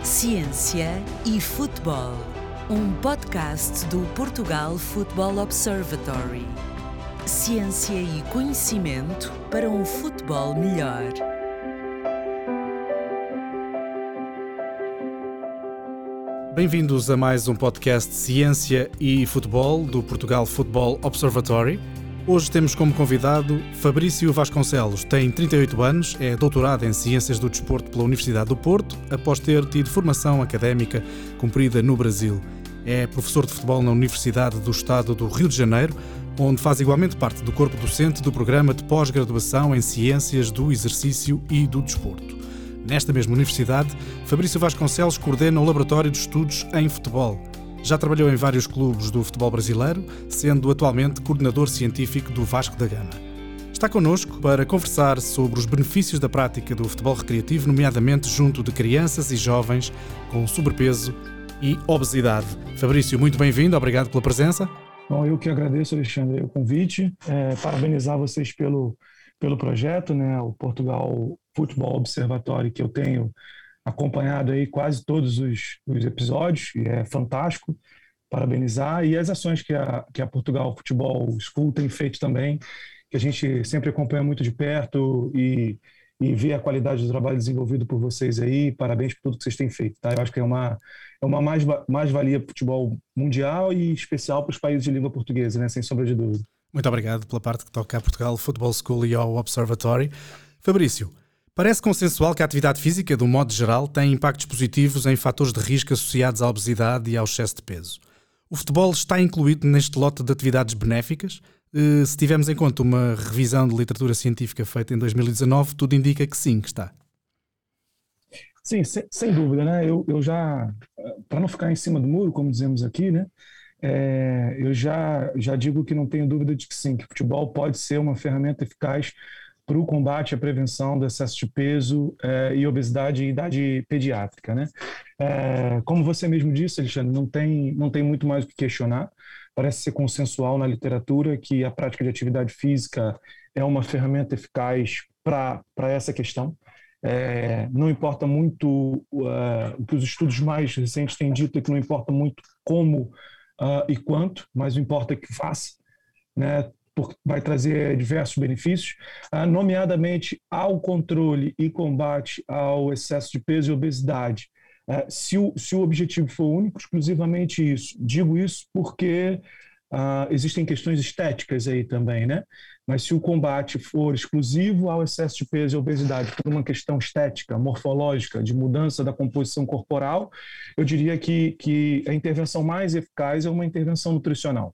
Ciência e Futebol, um podcast do Portugal Football Observatory. Ciência e conhecimento para um futebol melhor. Bem-vindos a mais um podcast de Ciência e Futebol do Portugal Football Observatory. Hoje temos como convidado Fabrício Vasconcelos. Tem 38 anos, é doutorado em Ciências do Desporto pela Universidade do Porto, após ter tido formação académica cumprida no Brasil. É professor de futebol na Universidade do Estado do Rio de Janeiro, onde faz igualmente parte do corpo docente do programa de pós-graduação em Ciências do Exercício e do Desporto. Nesta mesma universidade, Fabrício Vasconcelos coordena o Laboratório de Estudos em Futebol. Já trabalhou em vários clubes do futebol brasileiro, sendo atualmente coordenador científico do Vasco da Gama. Está connosco para conversar sobre os benefícios da prática do futebol recreativo, nomeadamente junto de crianças e jovens com sobrepeso e obesidade. Fabrício, muito bem-vindo, obrigado pela presença. Bom, eu que agradeço, Alexandre, o convite, parabenizar vocês pelo projeto, né, o Portugal Football Observatory, que eu tenho acompanhado aí quase todos os episódios, e é fantástico, parabenizar, e as ações que a Portugal Futebol School tem feito também, que a gente sempre acompanha muito de perto e vê a qualidade do trabalho desenvolvido por vocês aí. Parabéns por tudo que vocês têm feito, tá? Eu acho que é uma mais-valia para o futebol mundial e especial para os países de língua portuguesa, né? Sem sombra de dúvida. Muito obrigado pela parte que toca à Portugal Football School e ao Observatory. Fabrício, parece consensual que a atividade física, de um modo geral, tem impactos positivos em fatores de risco associados à obesidade e ao excesso de peso. O futebol está incluído neste lote de atividades benéficas? Se tivermos em conta uma revisão de literatura científica feita em 2019, tudo indica que sim, que está. Sim, sem dúvida, né? Eu já, para não ficar em cima do muro, como dizemos aqui, né? Eu já digo que não tenho dúvida de que sim, que o futebol pode ser uma ferramenta eficaz para o combate e a prevenção do excesso de peso e obesidade em idade pediátrica, né? Como você mesmo disse, Alexandre, não tem muito mais o que questionar. Parece ser consensual na literatura que a prática de atividade física é uma ferramenta eficaz para essa questão. Não importa muito o que os estudos mais recentes têm dito, é que não importa muito como e quanto, mas o importa é que faça, né? Vai trazer diversos benefícios, nomeadamente ao controle e combate ao excesso de peso e obesidade. Se o objetivo for único, exclusivamente isso. Digo isso porque existem questões estéticas aí também, né? Mas se o combate for exclusivo ao excesso de peso e obesidade por uma questão estética, morfológica, de mudança da composição corporal, eu diria que a intervenção mais eficaz é uma intervenção nutricional.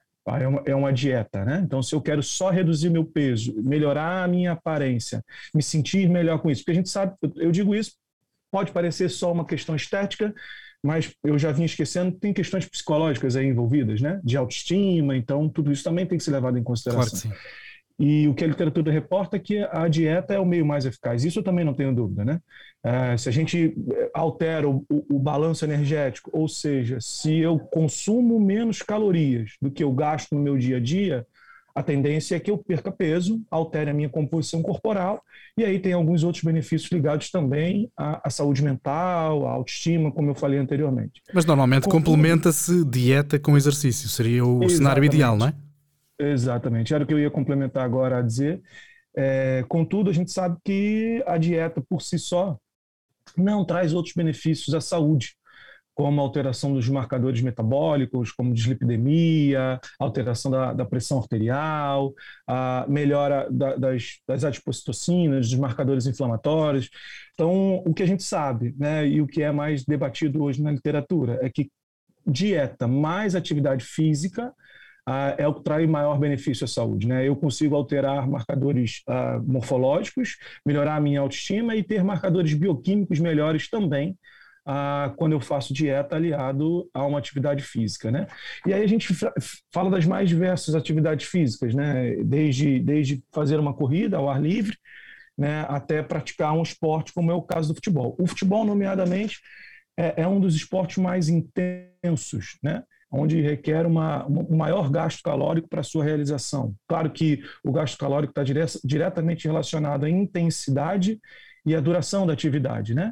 É uma dieta, né? Então, se eu quero só reduzir meu peso, melhorar a minha aparência, me sentir melhor com isso, porque a gente sabe, eu digo isso, pode parecer só uma questão estética, mas eu já vim esquecendo, tem questões psicológicas aí envolvidas, né? De autoestima, então tudo isso também tem que ser levado em consideração. Claro que sim. E o que a literatura reporta é que a dieta é o meio mais eficaz. Isso eu também não tenho dúvida, né? Se a gente altera o balanço energético, ou seja, se eu consumo menos calorias do que eu gasto no meu dia a dia, a tendência é que eu perca peso, altere a minha composição corporal, e aí tem alguns outros benefícios ligados também à saúde mental, à autoestima, como eu falei anteriormente. Mas normalmente complementa-se dieta com exercício, seria o cenário ideal, não é? Exatamente, era o que eu ia complementar agora a dizer. Contudo, a gente sabe que a dieta por si só não traz outros benefícios à saúde, como a alteração dos marcadores metabólicos, como dislipidemia, alteração da pressão arterial, a melhora das adipocitocinas, dos marcadores inflamatórios. Então, o que a gente sabe, né, e o que é mais debatido hoje na literatura, é que dieta mais atividade física é o que traz maior benefício à saúde, né? Eu consigo alterar marcadores morfológicos, melhorar a minha autoestima e ter marcadores bioquímicos melhores também quando eu faço dieta aliado a uma atividade física, né? E aí a gente fala das mais diversas atividades físicas, né? Desde fazer uma corrida ao ar livre, né, até praticar um esporte, como é o caso do futebol. O futebol, nomeadamente, é um dos esportes mais intensos, né? Onde requer um maior gasto calórico para a sua realização. Claro que o gasto calórico está diretamente relacionado à intensidade e à duração da atividade, né?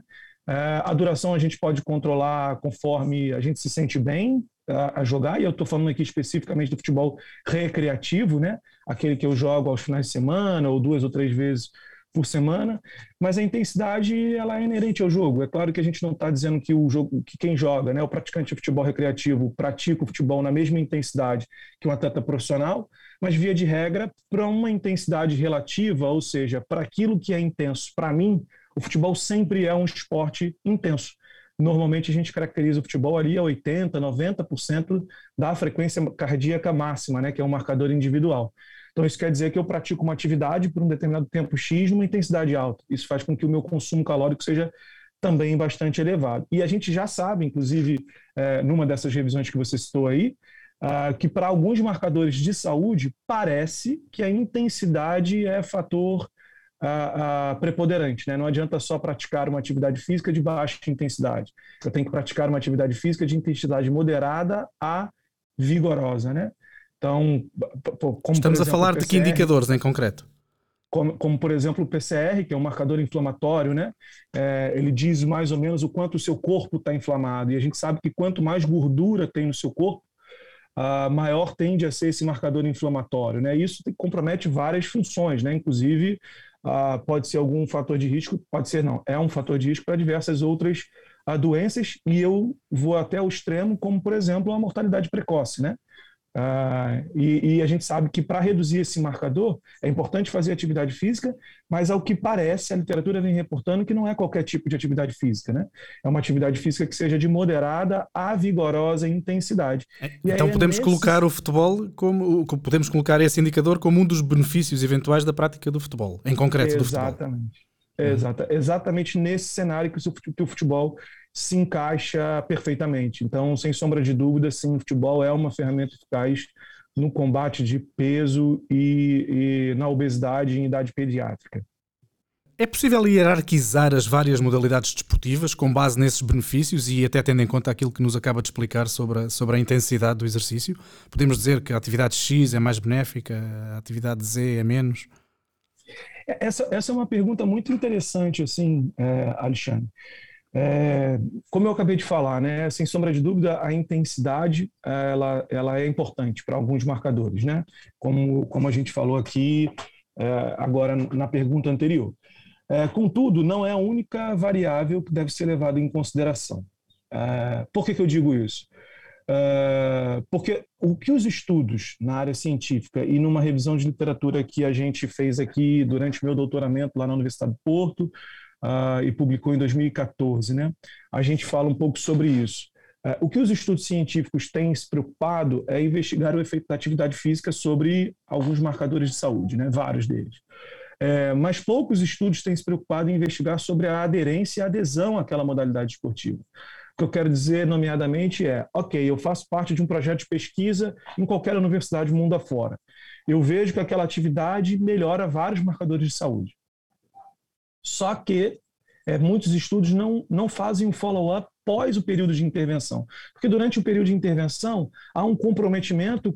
A duração a gente pode controlar conforme a gente se sente bem a jogar, e eu estou falando aqui especificamente do futebol recreativo, né? Aquele que eu jogo aos finais de semana, ou 2 ou 3 vezes por semana, mas a intensidade ela é inerente ao jogo. É claro que a gente não está dizendo que o jogo, que quem joga, né, o praticante de futebol recreativo, pratica o futebol na mesma intensidade que um atleta profissional, mas via de regra, para uma intensidade relativa, ou seja, para aquilo que é intenso. Para mim, o futebol sempre é um esporte intenso. Normalmente a gente caracteriza o futebol ali a 80%, 90% da frequência cardíaca máxima, né, que é um marcador individual. Então isso quer dizer que eu pratico uma atividade por um determinado tempo X numa intensidade alta. Isso faz com que o meu consumo calórico seja também bastante elevado. E a gente já sabe, inclusive, numa dessas revisões que você citou aí, que para alguns marcadores de saúde parece que a intensidade é fator preponderante, né? Não adianta só praticar uma atividade física de baixa intensidade. Eu tenho que praticar uma atividade física de intensidade moderada a vigorosa, né? Então, estamos a falar de que indicadores em concreto? Como, por exemplo, o PCR, que é um marcador inflamatório, né? Ele diz mais ou menos o quanto o seu corpo está inflamado. E a gente sabe que quanto mais gordura tem no seu corpo, maior tende a ser esse marcador inflamatório, né? Isso compromete várias funções, né? Inclusive, pode ser algum fator de risco, pode ser não, é um fator de risco para diversas outras doenças, e eu vou até o extremo, como, por exemplo, a mortalidade precoce, né? E a gente sabe que para reduzir esse marcador é importante fazer atividade física, mas ao que parece, a literatura vem reportando que não é qualquer tipo de atividade física, né? É uma atividade física que seja de moderada a vigorosa intensidade. Então podemos colocar o futebol podemos colocar esse indicador como um dos benefícios eventuais da prática do futebol, em concreto do futebol. Exatamente nesse cenário que o futebol se encaixa perfeitamente. Então, sem sombra de dúvida, sim, o futebol é uma ferramenta eficaz no combate de peso e na obesidade em idade pediátrica. É possível hierarquizar as várias modalidades desportivas com base nesses benefícios e até tendo em conta aquilo que nos acaba de explicar sobre a intensidade do exercício? Podemos dizer que a atividade X é mais benéfica, a atividade Z é menos? Essa é uma pergunta muito interessante, assim, Alexandre. Como eu acabei de falar, né, sem sombra de dúvida, a intensidade ela é importante para alguns marcadores, né? Como a gente falou aqui agora na pergunta anterior. Contudo, não é a única variável que deve ser levada em consideração. Por que eu digo isso? Porque o que os estudos na área científica e numa revisão de literatura que a gente fez aqui durante meu doutoramento lá na Universidade de Porto, e publicou em 2014, né? A gente fala um pouco sobre isso. O que os estudos científicos têm se preocupado é investigar o efeito da atividade física sobre alguns marcadores de saúde, né? Vários deles. Mas poucos estudos têm se preocupado em investigar sobre a aderência e a adesão àquela modalidade esportiva. O que eu quero dizer, nomeadamente, eu faço parte de um projeto de pesquisa em qualquer universidade do mundo afora. Eu vejo que aquela atividade melhora vários marcadores de saúde. Só que muitos estudos não fazem um follow-up pós o período de intervenção. Porque durante o período de intervenção, há um comprometimento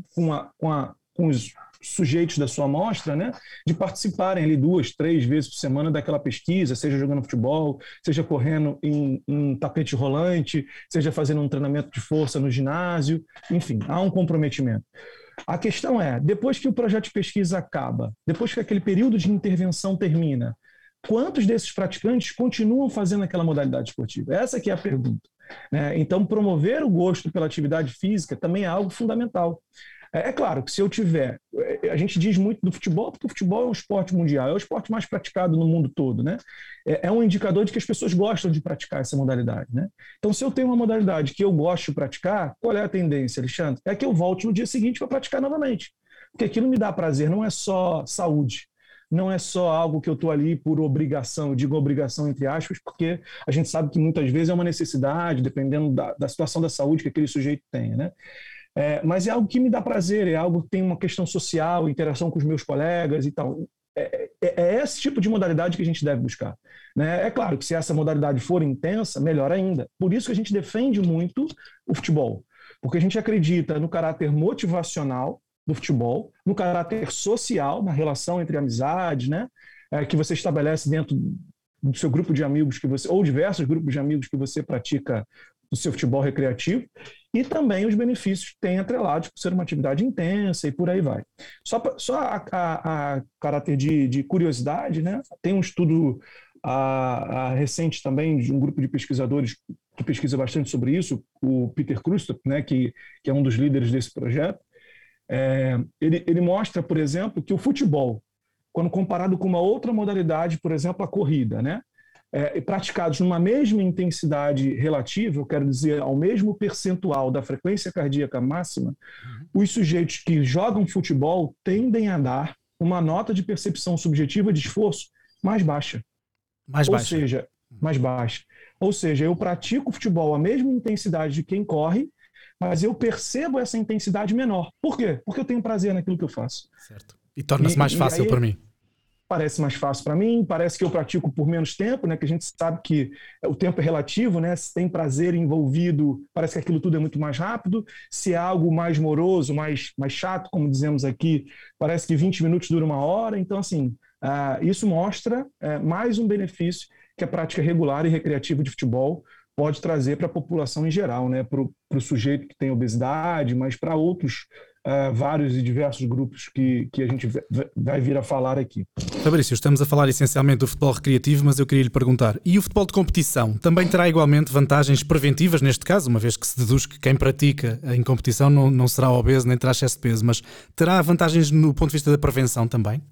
com os sujeitos da sua amostra, né, de participarem ali 2, 3 vezes por semana daquela pesquisa, seja jogando futebol, seja correndo em tapete rolante, seja fazendo um treinamento de força no ginásio, enfim, há um comprometimento. A questão depois que o projeto de pesquisa acaba, depois que aquele período de intervenção termina, quantos desses praticantes continuam fazendo aquela modalidade esportiva? Essa que é a pergunta, né? Então, promover o gosto pela atividade física também é algo fundamental. É claro que se eu tiver... A gente diz muito do futebol, porque o futebol é um esporte mundial, é o esporte mais praticado no mundo todo, né? É um indicador de que as pessoas gostam de praticar essa modalidade, né? Então, se eu tenho uma modalidade que eu gosto de praticar, qual é a tendência, Alexandre? É que eu volte no dia seguinte para praticar novamente. Porque aquilo me dá prazer, não é só saúde. Não é só algo que eu estou ali por obrigação, eu digo obrigação entre aspas, porque a gente sabe que muitas vezes é uma necessidade, dependendo da situação da saúde que aquele sujeito tenha, né? Mas é algo que me dá prazer, é algo que tem uma questão social, interação com os meus colegas e tal. É esse tipo de modalidade que a gente deve buscar, né? É claro que se essa modalidade for intensa, melhor ainda. Por isso que a gente defende muito o futebol, porque a gente acredita no caráter motivacional do futebol, no caráter social, na relação entre amizades, né? Que você estabelece dentro do seu grupo de amigos ou diversos grupos de amigos que você pratica do seu futebol recreativo, e também os benefícios que tem atrelados por ser uma atividade intensa e por aí vai. Só a caráter de curiosidade, né? Tem um estudo recente também de um grupo de pesquisadores que pesquisa bastante sobre isso, o Peter Krustrup, né? que é um dos líderes desse projeto. Ele mostra, por exemplo, que o futebol, quando comparado com uma outra modalidade, por exemplo, a corrida, né? Praticados numa mesma intensidade relativa, eu quero dizer, ao mesmo percentual da frequência cardíaca máxima, os sujeitos que jogam futebol tendem a dar uma nota de percepção subjetiva de esforço mais baixa. Mais baixa. Ou seja, eu pratico futebol à mesma intensidade de quem corre, mas eu percebo essa intensidade menor. Por quê? Porque eu tenho prazer naquilo que eu faço. Certo. E torna-se mais fácil para mim. Parece mais fácil para mim, parece que eu pratico por menos tempo, né? Que a gente sabe que o tempo é relativo, né? Se tem prazer envolvido, parece que aquilo tudo é muito mais rápido. Se é algo mais moroso, mais chato, como dizemos aqui, parece que 20 minutos dura 1 hora. Então, assim, isso mostra mais um benefício que a prática regular e recreativa de futebol pode trazer para a população em geral, né? Para o sujeito que tem obesidade, mas para outros vários e diversos grupos que a gente vai vir a falar aqui. Fabrício, estamos a falar essencialmente do futebol recreativo, mas eu queria lhe perguntar, e o futebol de competição também terá igualmente vantagens preventivas neste caso, uma vez que se deduz que quem pratica em competição não será obeso nem terá excesso de peso, mas terá vantagens no ponto de vista da prevenção também?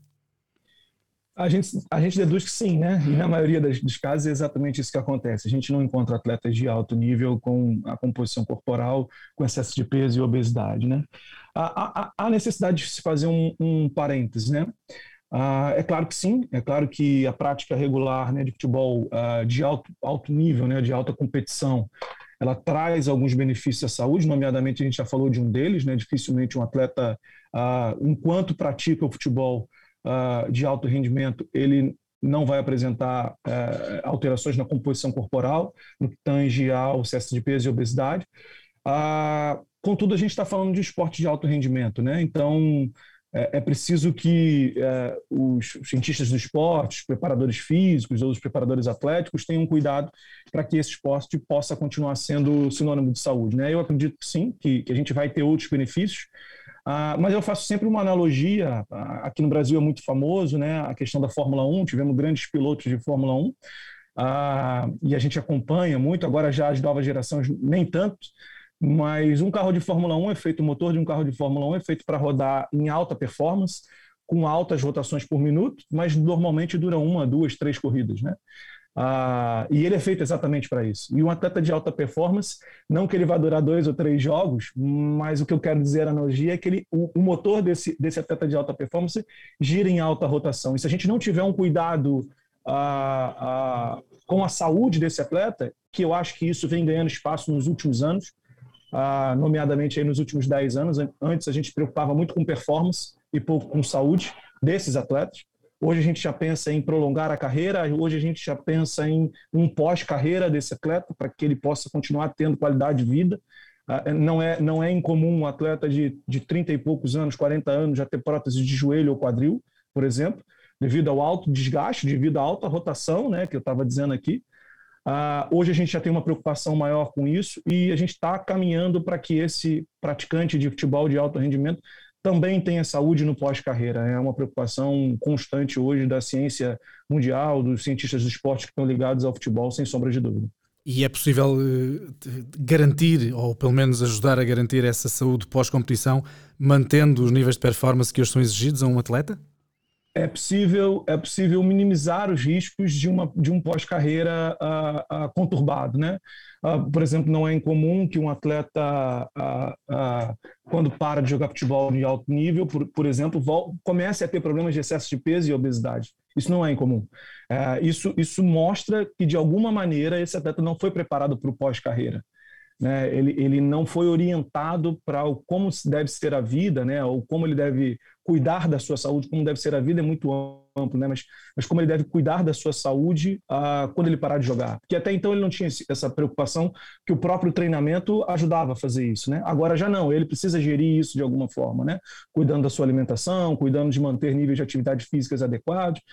A gente deduz que sim, né? E na maioria dos casos é exatamente isso que acontece. A gente não encontra atletas de alto nível com a composição corporal, com excesso de peso e obesidade, né? Há necessidade de se fazer um parêntese, né? É claro que sim, é claro que a prática regular, né, de futebol de alto nível, né, de alta competição, ela traz alguns benefícios à saúde, nomeadamente a gente já falou de um deles, né? Dificilmente um atleta, enquanto pratica o futebol de alto rendimento, ele não vai apresentar alterações na composição corporal, no que tange ao excesso de peso e obesidade. Contudo, a gente está falando de esporte de alto rendimento, né? Então, é preciso que os cientistas do esporte, os preparadores físicos ou os preparadores atléticos tenham cuidado para que esse esporte possa continuar sendo sinônimo de saúde, né? Eu acredito que sim, que a gente vai ter outros benefícios, mas eu faço sempre uma analogia. Aqui no Brasil é muito famoso, né, a questão da Fórmula 1, tivemos grandes pilotos de Fórmula 1, e a gente acompanha muito, agora já as novas gerações nem tanto, mas um carro de Fórmula 1 o motor de um carro de Fórmula 1 é feito para rodar em alta performance, com altas rotações por minuto, mas normalmente dura 1, 2, 3 corridas, né? E ele é feito exatamente para isso. E um atleta de alta performance, não que ele vá durar 2 ou 3 jogos, mas o que eu quero dizer, a analogia, é que o motor desse atleta de alta performance gira em alta rotação. E se a gente não tiver um cuidado com a saúde desse atleta, que eu acho que isso vem ganhando espaço nos últimos anos, nomeadamente aí nos últimos 10 anos, antes a gente se preocupava muito com performance e pouco com saúde desses atletas. Hoje a gente já pensa em prolongar a carreira, hoje a gente já pensa em um pós-carreira desse atleta, para que ele possa continuar tendo qualidade de vida. Não é incomum um atleta de 30 e poucos anos, 40 anos, já ter prótese de joelho ou quadril, por exemplo, devido ao alto desgaste, devido à alta rotação, né, que eu estava dizendo aqui. Hoje a gente já tem uma preocupação maior com isso e a gente está caminhando para que esse praticante de futebol de alto rendimento também tenha saúde no pós-carreira. É uma preocupação constante hoje da ciência mundial, dos cientistas do esporte que estão ligados ao futebol, sem sombra de dúvida. E é possível garantir, ou pelo menos ajudar a garantir essa saúde pós-competição, mantendo os níveis de performance que hoje são exigidos a um atleta? É possível minimizar os riscos de um pós-carreira conturbado, né? Por exemplo, não é incomum que um atleta, quando para de jogar futebol de alto nível, por exemplo, comece a ter problemas de excesso de peso e obesidade. Isso não é incomum. Isso mostra que, de alguma maneira, esse atleta não foi preparado para o pós-carreira. Né? Ele não foi orientado para como deve ser a vida, né? Ou como ele deve cuidar da sua saúde. Como deve ser a vida é muito amplo, né? Mas como ele deve cuidar da sua saúde quando ele parar de jogar. Porque até então ele não tinha essa preocupação, que o próprio treinamento ajudava a fazer isso, né? Agora já não, ele precisa gerir isso de alguma forma, né? Cuidando da sua alimentação, cuidando de manter níveis de atividade físicas adequados.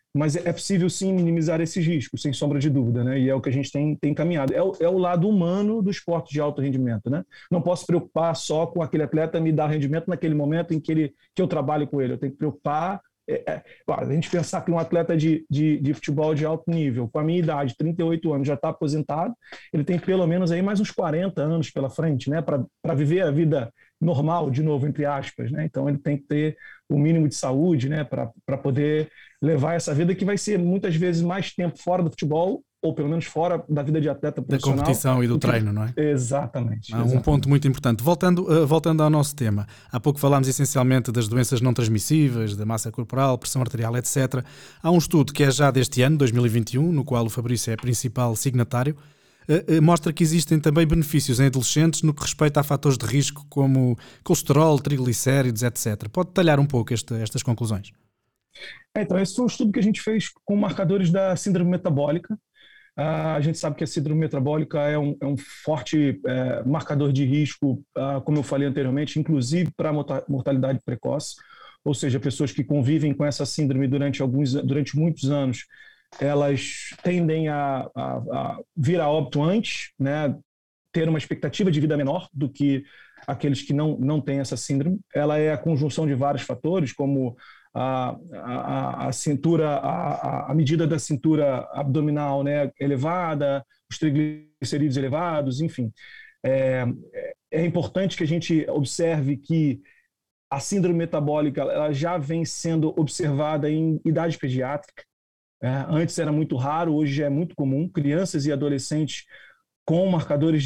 mas é possível sim minimizar esses riscos, sem sombra de dúvida, né? E é o que a gente tem caminhado. É o lado humano do esporte de alto rendimento, né? Não posso preocupar só com aquele atleta me dar rendimento naquele momento em que eu trabalho com ele. Eu tenho que preocupar. A gente pensar que um atleta de futebol de alto nível, com a minha idade, 38 anos, já está aposentado, ele tem pelo menos aí mais uns 40 anos pela frente, né? Para viver a vida normal, de novo, entre aspas, né? Então ele tem que ter o mínimo de saúde, né? Para poder levar essa vida que vai ser muitas vezes mais tempo fora do futebol, ou pelo menos fora da vida de atleta profissional. Da competição e do treino, não é? Exatamente. Um ponto muito importante. Voltando ao nosso tema, há pouco falámos essencialmente das doenças não transmissíveis, da massa corporal, pressão arterial, etc. Há um estudo que é já deste ano, 2021, no qual o Fabrício é principal signatário, mostra que existem também benefícios em adolescentes no que respeita a fatores de risco como colesterol, triglicéridos, etc. Pode detalhar um pouco estas conclusões? Então, esse foi um estudo que a gente fez com marcadores da síndrome metabólica. A gente sabe que a síndrome metabólica é um forte marcador de risco, como eu falei anteriormente, inclusive para a mortalidade precoce, ou seja, pessoas que convivem com essa síndrome durante muitos anos, elas tendem a vir a óbito antes, né, ter uma expectativa de vida menor do que aqueles que não têm essa síndrome. Ela é a conjunção de vários fatores, como a cintura, a medida da cintura abdominal, né, elevada, os triglicerídeos elevados, enfim. É importante que a gente observe que a síndrome metabólica ela já vem sendo observada em idade pediátrica. Antes era muito raro, hoje já é muito comum. Crianças e adolescentes com marcadores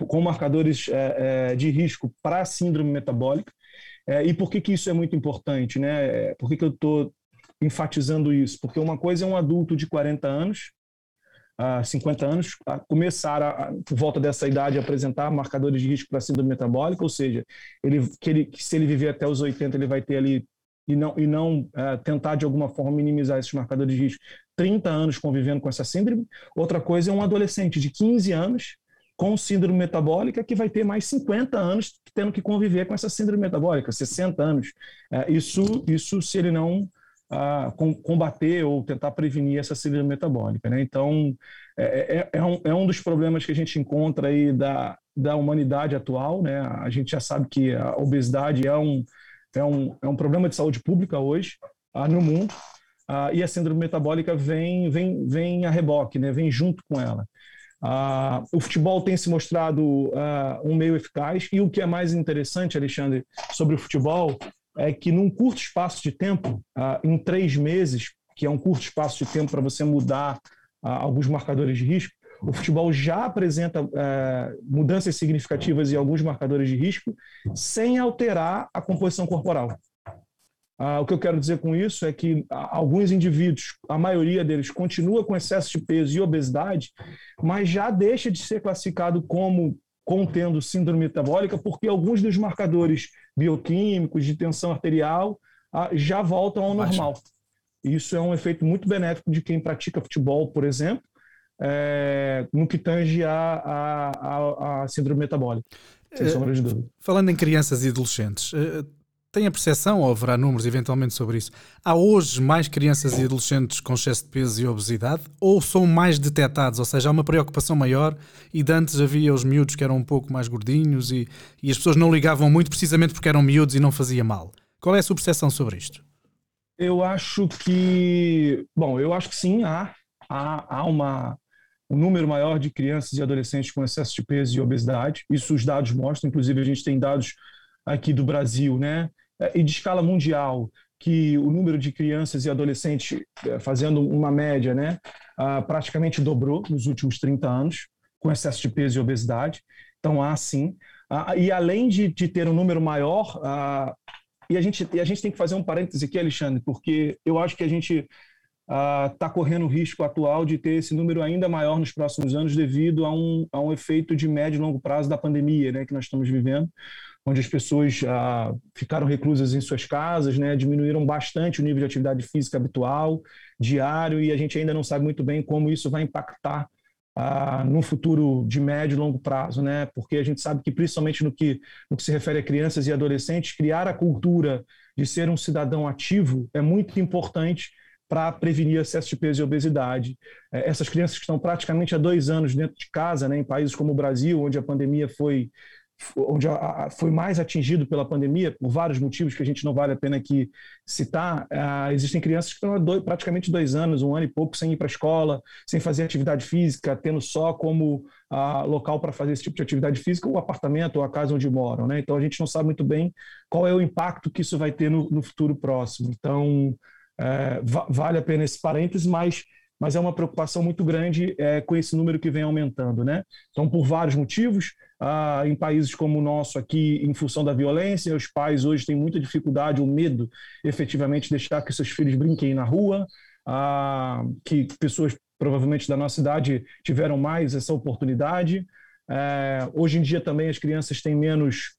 de risco para a síndrome metabólica. E por que isso é muito importante, né? Por que eu estou enfatizando isso? Porque uma coisa é um adulto de 40 anos, 50 anos, começar por volta dessa idade a apresentar marcadores de risco para a síndrome metabólica, ou seja, se ele viver até os 80, ele vai ter ali, e não tentar de alguma forma minimizar esses marcadores de risco, 30 anos convivendo com essa síndrome. Outra coisa é um adolescente de 15 anos com síndrome metabólica que vai ter mais 50 anos tendo que conviver com essa síndrome metabólica, 60 anos. Isso se ele não combater ou tentar prevenir essa síndrome metabólica, né? Então, é um dos problemas que a gente encontra aí da humanidade atual, né? A gente já sabe que a obesidade é um problema de saúde pública hoje no mundo, e a síndrome metabólica vem a reboque, né? Vem junto com ela. O futebol tem se mostrado um meio eficaz, e o que é mais interessante, Alexandre, sobre o futebol é que num curto espaço de tempo, em 3 meses, que é um curto espaço de tempo para você mudar alguns marcadores de risco, o futebol já apresenta mudanças significativas em alguns marcadores de risco sem alterar a composição corporal. O que eu quero dizer com isso é que alguns indivíduos, a maioria deles, continua com excesso de peso e obesidade, mas já deixa de ser classificado como contendo síndrome metabólica, porque alguns dos marcadores bioquímicos de tensão arterial já voltam ao normal. Isso é um efeito muito benéfico de quem pratica futebol, por exemplo, no que tange a síndrome metabólica, sem sombra de dúvida. Falando em crianças e adolescentes, tem a percepção, ou haverá números eventualmente sobre isso, há hoje mais crianças e adolescentes com excesso de peso e obesidade, ou são mais detectados, ou seja, há uma preocupação maior, e de antes havia os miúdos que eram um pouco mais gordinhos e as pessoas não ligavam muito precisamente porque eram miúdos e não fazia mal? Qual é a sua percepção sobre isto? Eu acho que sim, há um número maior de crianças e adolescentes com excesso de peso e obesidade. Isso os dados mostram, inclusive a gente tem dados aqui do Brasil, né? E de escala mundial, que o número de crianças e adolescentes, fazendo uma média, né, praticamente dobrou nos últimos 30 anos, com excesso de peso e obesidade. Então, há sim. E além de ter um número maior, e a gente tem que fazer um parêntese aqui, Alexandre, porque eu acho que a gente está correndo o risco atual de ter esse número ainda maior nos próximos anos devido a um efeito de médio e longo prazo da pandemia, né, que nós estamos vivendo, onde as pessoas ficaram reclusas em suas casas, né, diminuíram bastante o nível de atividade física habitual, diário, e a gente ainda não sabe muito bem como isso vai impactar no futuro de médio e longo prazo, né? Porque a gente sabe que, principalmente no que se refere a crianças e adolescentes, criar a cultura de ser um cidadão ativo é muito importante para prevenir excesso de peso e obesidade. Essas crianças que estão praticamente há 2 anos dentro de casa, né, em países como o Brasil, onde a pandemia foi mais atingido pela pandemia, por vários motivos que a gente não vale a pena aqui citar, existem crianças que estão há praticamente 2 anos, 1 ano e pouco, sem ir para a escola, sem fazer atividade física, tendo só como local para fazer esse tipo de atividade física o apartamento ou a casa onde moram, né? Então a gente não sabe muito bem qual é o impacto que isso vai ter no futuro próximo. Então vale a pena esse parênteses, mas é uma preocupação muito grande com esse número que vem aumentando, né? Então, por vários motivos, em países como o nosso aqui, em função da violência, os pais hoje têm muita dificuldade ou medo, efetivamente, de deixar que seus filhos brinquem na rua, que pessoas, provavelmente, da nossa idade tiveram mais essa oportunidade. Hoje em dia, também, as crianças têm menos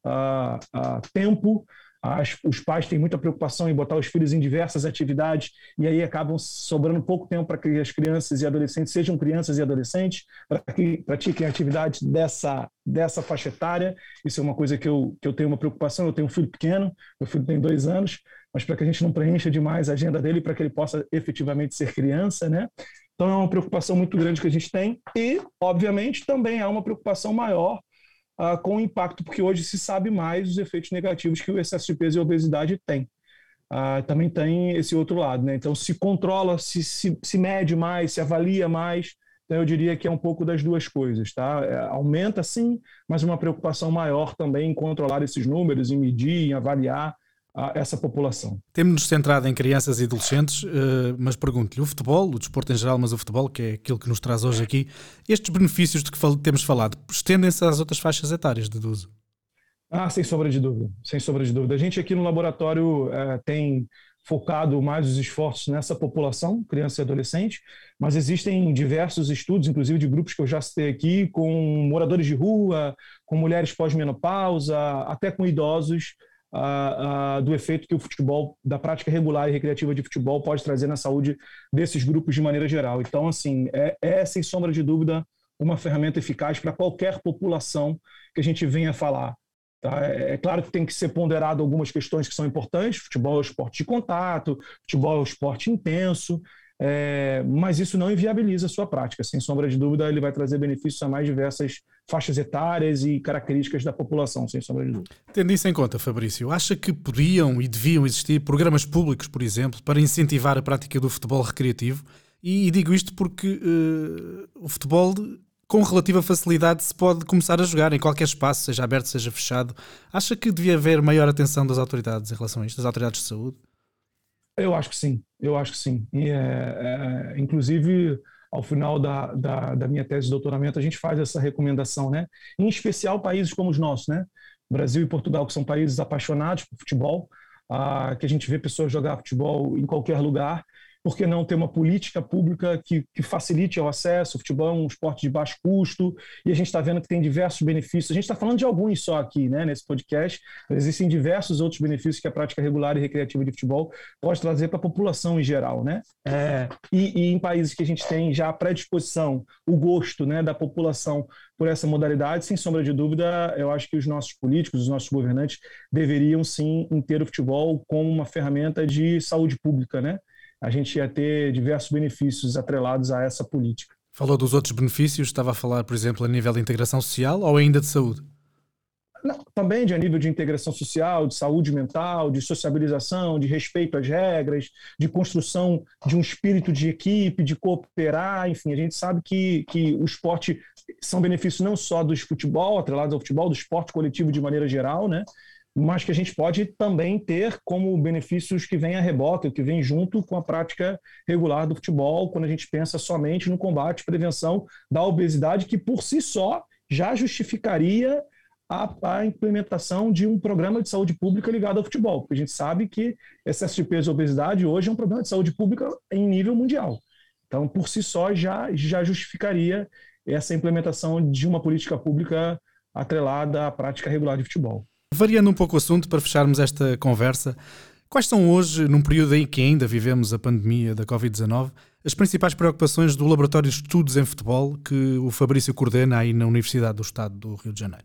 tempo. Os pais têm muita preocupação em botar os filhos em diversas atividades e aí acabam sobrando pouco tempo para que as crianças e adolescentes sejam crianças e adolescentes, para que pratiquem atividades dessa faixa etária. Isso é uma coisa que eu tenho uma preocupação. Eu tenho um filho pequeno, meu filho tem 2 anos, mas para que a gente não preencha demais a agenda dele, para que ele possa efetivamente ser criança, né? Então é uma preocupação muito grande que a gente tem e, obviamente, também há uma preocupação maior com o impacto, porque hoje se sabe mais os efeitos negativos que o excesso de peso e a obesidade tem. Também tem esse outro lado, né? Então se controla, se mede mais, se avalia mais. Então eu diria que é um pouco das duas coisas, tá? Aumenta sim, mas uma preocupação maior também em controlar esses números, em medir, em avaliar essa população. Temos-nos centrado em crianças e adolescentes, mas pergunto-lhe, o futebol, o desporto em geral, mas o futebol, que é aquilo que nos traz hoje aqui, estes benefícios de que temos falado, estendem-se às outras faixas etárias, deduzo? Sem sombra de dúvida, sem sombra de dúvida. A gente aqui no laboratório tem focado mais os esforços nessa população, criança e adolescente, mas existem diversos estudos, inclusive de grupos que eu já citei aqui, com moradores de rua, com mulheres pós-menopausa, até com idosos, do efeito que o futebol, da prática regular e recreativa de futebol pode trazer na saúde desses grupos de maneira geral. Então, assim, sem sombra de dúvida, uma ferramenta eficaz para qualquer população que a gente venha falar. Tá? É claro que tem que ser ponderado algumas questões que são importantes. Futebol é um esporte de contato, futebol é um esporte intenso, mas isso não inviabiliza a sua prática. Sem sombra de dúvida, ele vai trazer benefícios a mais diversas faixas etárias e características da população, sem sombra de dúvida. Tendo isso em conta, Fabrício, acha que podiam e deviam existir programas públicos, por exemplo, para incentivar a prática do futebol recreativo? E digo isto porque o futebol, com relativa facilidade, se pode começar a jogar em qualquer espaço, seja aberto, seja fechado. Acha que devia haver maior atenção das autoridades em relação a isto, das autoridades de saúde? Eu acho que sim. E, inclusive, ao final da minha tese de doutoramento, a gente faz essa recomendação, né? Em especial países como os nossos, né? Brasil e Portugal, que são países apaixonados por futebol, que a gente vê pessoas jogar futebol em qualquer lugar. Por que não ter uma política pública que facilite o acesso? O futebol é um esporte de baixo custo e a gente está vendo que tem diversos benefícios. A gente está falando de alguns só aqui, né, nesse podcast, mas existem diversos outros benefícios que a prática regular e recreativa de futebol pode trazer para a população em geral, né? E em países que a gente tem já a predisposição, o gosto, né, da população por essa modalidade, sem sombra de dúvida, eu acho que os nossos políticos, os nossos governantes deveriam sim ter o futebol como uma ferramenta de saúde pública, né? A gente ia ter diversos benefícios atrelados a essa política. Falou dos outros benefícios, estava a falar, por exemplo, a nível de integração social ou ainda de saúde? Não, também a nível de integração social, de saúde mental, de sociabilização, de respeito às regras, de construção de um espírito de equipe, de cooperar, enfim, a gente sabe que o esporte são benefícios não só do futebol, atrelados ao futebol, do esporte coletivo de maneira geral, né? Mas que a gente pode também ter como benefícios que vêm a reboque, que vêm junto com a prática regular do futebol, quando a gente pensa somente no combate e prevenção da obesidade, que por si só já justificaria a implementação de um programa de saúde pública ligado ao futebol, porque a gente sabe que excesso de peso e obesidade hoje é um problema de saúde pública em nível mundial. Então, por si só, já justificaria essa implementação de uma política pública atrelada à prática regular de futebol. Variando um pouco o assunto para fecharmos esta conversa, quais são hoje, num período em que ainda vivemos a pandemia da Covid-19, as principais preocupações do Laboratório de Estudos em Futebol que o Fabrício coordena aí na Universidade do Estado do Rio de Janeiro?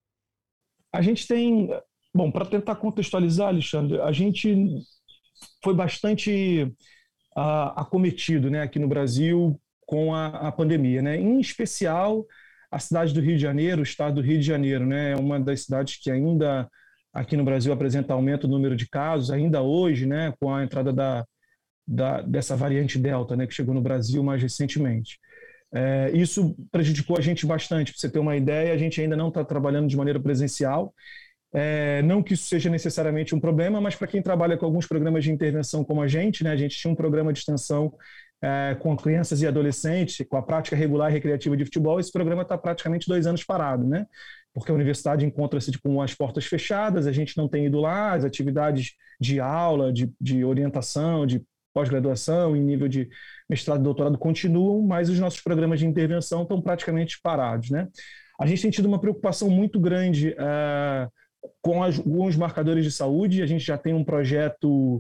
A gente tem... Bom, para tentar contextualizar, Alexandre, a gente foi bastante acometido, né, aqui no Brasil com a pandemia, né? Em especial a cidade do Rio de Janeiro, o estado do Rio de Janeiro, né, é uma das cidades que ainda aqui no Brasil apresenta aumento no número de casos, ainda hoje, né, com a entrada dessa variante Delta, né, que chegou no Brasil mais recentemente. Isso prejudicou a gente bastante. Para você ter uma ideia, a gente ainda não está trabalhando de maneira presencial. Não que isso seja necessariamente um problema, mas para quem trabalha com alguns programas de intervenção como a gente, né, a gente tinha um programa de extensão com crianças e adolescentes, com a prática regular e recreativa de futebol. Esse programa está praticamente 2 anos parado, né? Porque a universidade encontra-se com as portas fechadas, a gente não tem ido lá, as atividades de aula, de orientação, de pós-graduação, em nível de mestrado e doutorado continuam, mas os nossos programas de intervenção estão praticamente parados, né? A gente tem tido uma preocupação muito grande com os marcadores de saúde. A gente já tem um projeto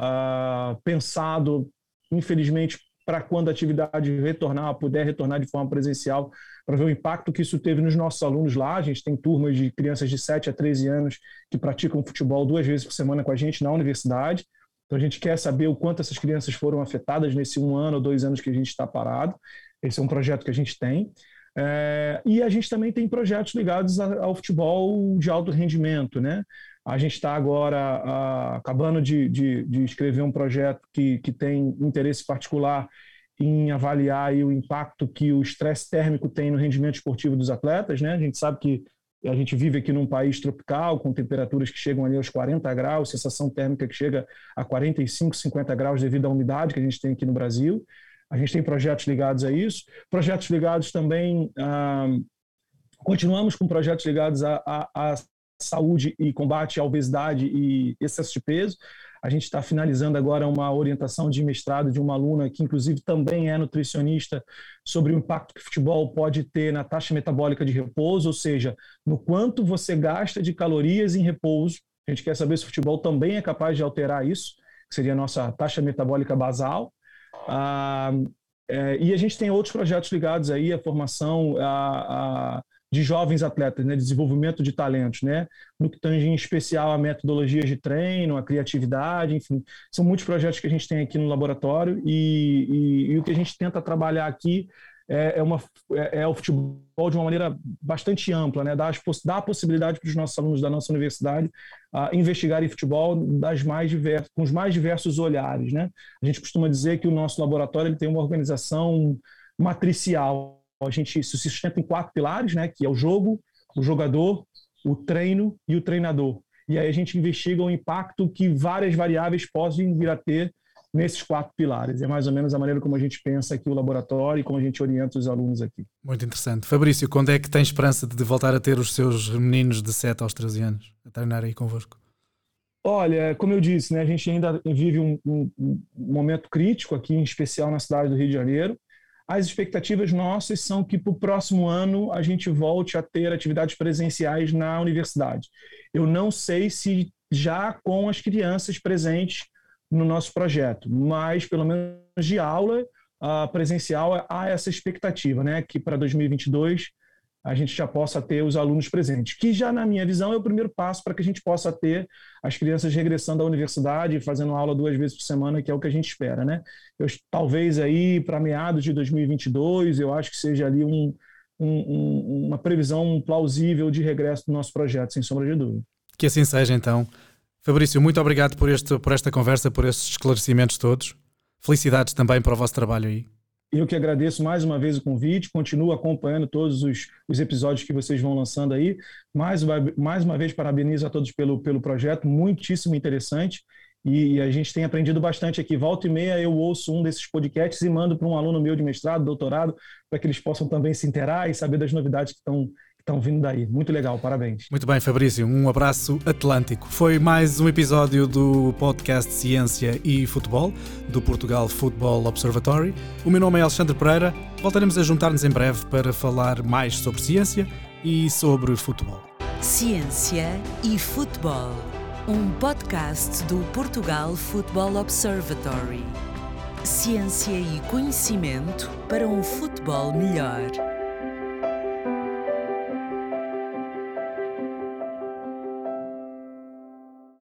pensado, infelizmente, para quando a atividade puder retornar de forma presencial, para ver o impacto que isso teve nos nossos alunos lá. A gente tem turmas de crianças de 7 a 13 anos que praticam futebol 2 vezes por semana com a gente na universidade. Então a gente quer saber o quanto essas crianças foram afetadas nesse 1 ano ou 2 anos que a gente está parado. Esse é um projeto que a gente tem. E a gente também tem projetos ligados ao futebol de alto rendimento, né? A gente está agora acabando de escrever um projeto que tem interesse particular em avaliar aí o impacto que o estresse térmico tem no rendimento esportivo dos atletas, né? A gente sabe que a gente vive aqui num país tropical, com temperaturas que chegam ali aos 40 graus, sensação térmica que chega a 45, 50 graus devido à umidade que a gente tem aqui no Brasil. A gente tem projetos ligados a isso. Projetos ligados também... continuamos com projetos ligados à saúde e combate à obesidade e excesso de peso. A gente está finalizando agora uma orientação de mestrado de uma aluna que, inclusive, também é nutricionista, sobre o impacto que o futebol pode ter na taxa metabólica de repouso, ou seja, no quanto você gasta de calorias em repouso. A gente quer saber se o futebol também é capaz de alterar isso, que seria a nossa taxa metabólica basal. E a gente tem outros projetos ligados aí à formação de jovens atletas, né, desenvolvimento de talentos, né, no que tange em especial a metodologias de treino, a criatividade, enfim, são muitos projetos que a gente tem aqui no laboratório e o que a gente tenta trabalhar aqui é o futebol de uma maneira bastante ampla, né, dar a possibilidade para os nossos alunos da nossa universidade investigarem futebol com os mais diversos olhares, né. A gente costuma dizer que o nosso laboratório ele tem uma organização matricial. A gente se sustenta em 4 pilares, né, que é o jogo, o jogador, o treino e o treinador. E aí a gente investiga o impacto que várias variáveis podem vir a ter nesses 4 pilares. É mais ou menos a maneira como a gente pensa aqui o laboratório e como a gente orienta os alunos aqui. Muito interessante. Fabrício, quando é que tem esperança de voltar a ter os seus meninos de 7 aos 13 anos a treinar aí convosco? Olha, como eu disse, né, a gente ainda vive um momento crítico aqui, em especial na cidade do Rio de Janeiro. As expectativas nossas são que para o próximo ano a gente volte a ter atividades presenciais na universidade. Eu não sei se já com as crianças presentes no nosso projeto, mas pelo menos de aula presencial há essa expectativa, né, que para 2022 a gente já possa ter os alunos presentes, que já na minha visão é o primeiro passo para que a gente possa ter as crianças regressando à universidade, fazendo aula 2 vezes por semana, que é o que a gente espera, né? Talvez aí para meados de 2022, eu acho que seja ali uma previsão plausível de regresso do nosso projeto, sem sombra de dúvida. Que assim seja então. Fabrício, muito obrigado por esta conversa, por estes esclarecimentos todos. Felicidades também para o vosso trabalho aí. Eu que agradeço mais uma vez o convite, continuo acompanhando todos os episódios que vocês vão lançando aí. Mais uma vez, parabenizo a todos pelo projeto, muitíssimo interessante. E a gente tem aprendido bastante aqui. Volta e meia eu ouço um desses podcasts e mando para um aluno meu de mestrado, doutorado, para que eles possam também se inteirar e saber das novidades que estão vindo daí. Muito legal, parabéns. Muito bem, Fabrício, um abraço atlântico. Foi mais um episódio do podcast Ciência e Futebol, do Portugal Football Observatory. O meu nome é Alexandre Pereira. Voltaremos a juntar-nos em breve para falar mais sobre ciência e sobre futebol. Ciência e Futebol, um podcast do Portugal Football Observatory. Ciência e conhecimento para um futebol melhor.